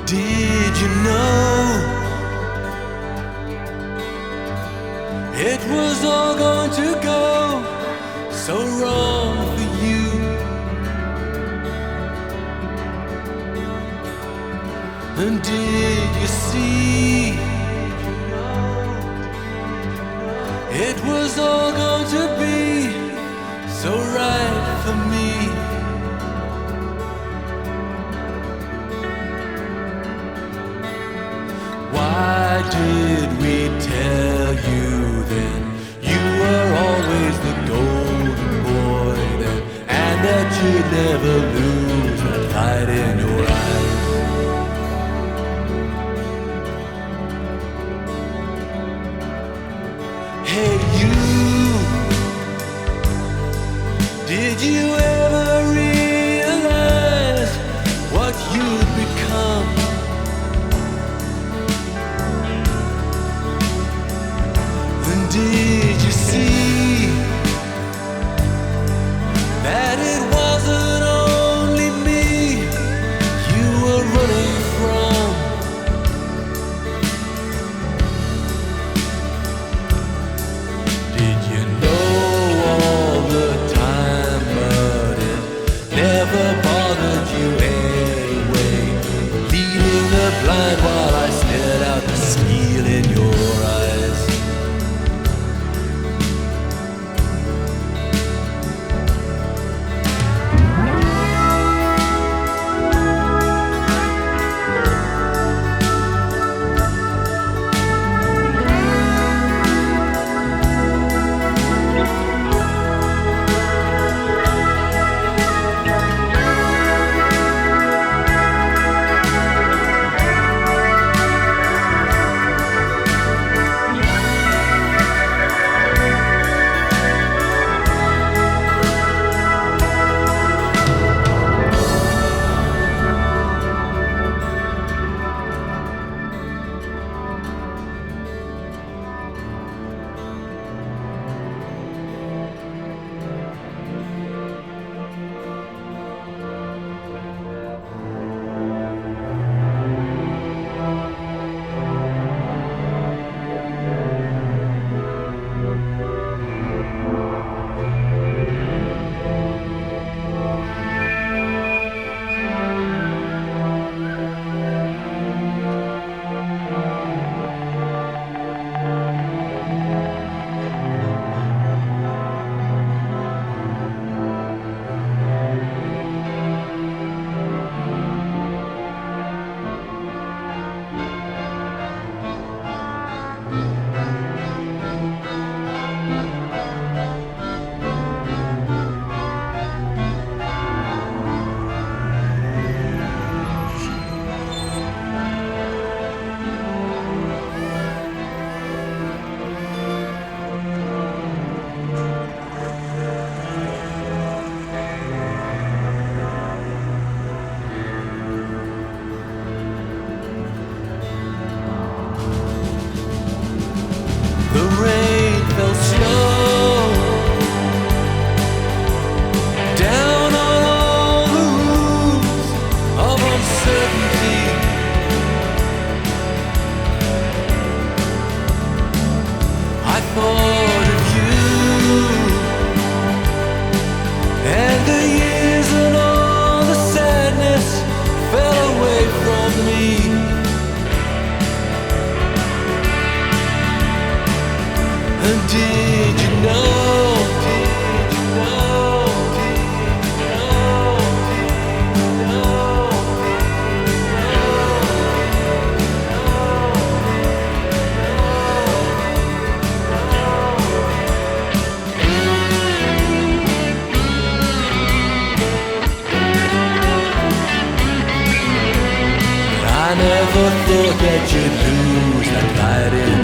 Did you know it was all going to go so wrong for you? And did you see it was all going to be so right for me? Why did we tell you then you were always the golden boy then, and that you'd never lose that light in your eyes? Hey you, did you ever realize what you'd become? Did you see that it wasn't only me you were running from? Did you know all the time, but it never bothered you anyway, leading the blind while I stared out the steel in your eyes? The rain fell slow down on all the roofs of uncertainty. I thought of you and the years and all the sadness fell away from me. And did you know, did you know, did you know, did you know, I never thought that you'd lose that light in